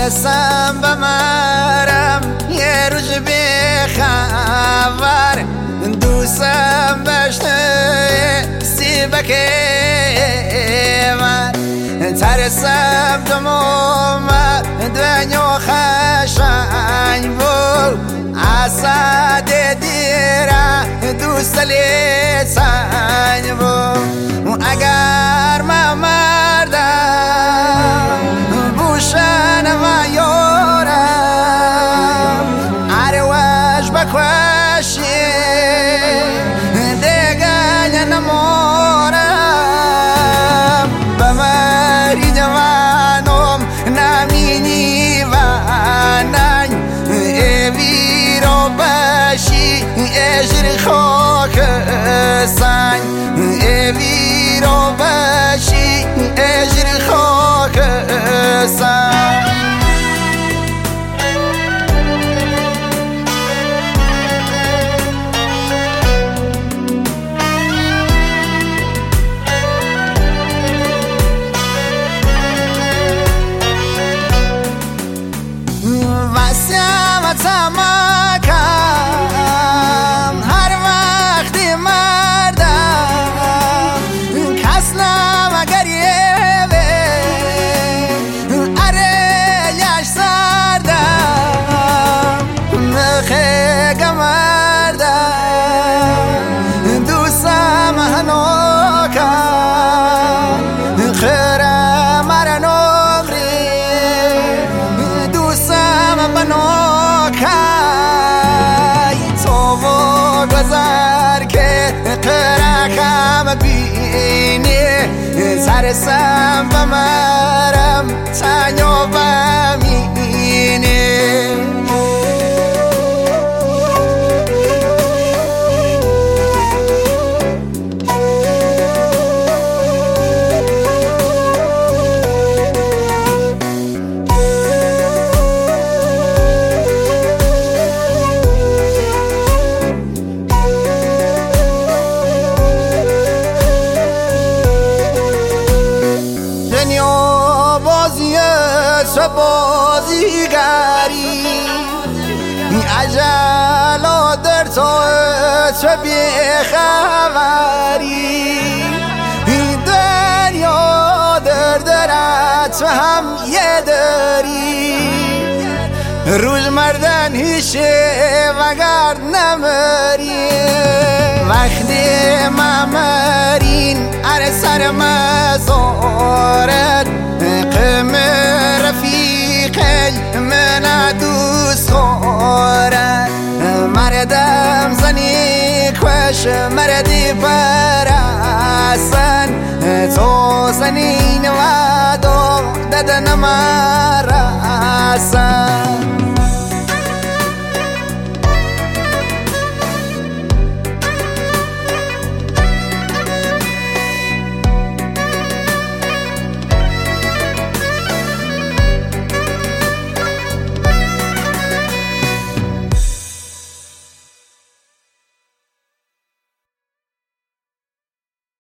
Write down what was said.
ترسم بمرم یه روز بخبر دوستم بشنه سیبک من ترسم دموم دنیا خشنگ بود اسد دیره دوست لیسنگ بود اگر من مردم بوشن و یارم عروش بکوشی دیگه نمارم بمری جوانم نمینی و ننگ ایوی رو بشی اجر خاک سنگ ایوی رو بشی اجر خاک سنگ تمکم هر وقتی مردم کسلم اگر یه اره یش سردم خیگ مردم دوستم هنوکم خیره مر نقری دوستم بنوکم گذر که قرقم بینی ترسم بمرم تنیا بمینی چه بازیگری عجل و در تو چه بیخبری دریا درت هم یه داری روز مردن هیشه وگر نمری وقتی ممرین ار سر مزارت قم رفیقی من دوست خورد مردم زنی کش مردی برسن تو زنین و دو ددن مرسن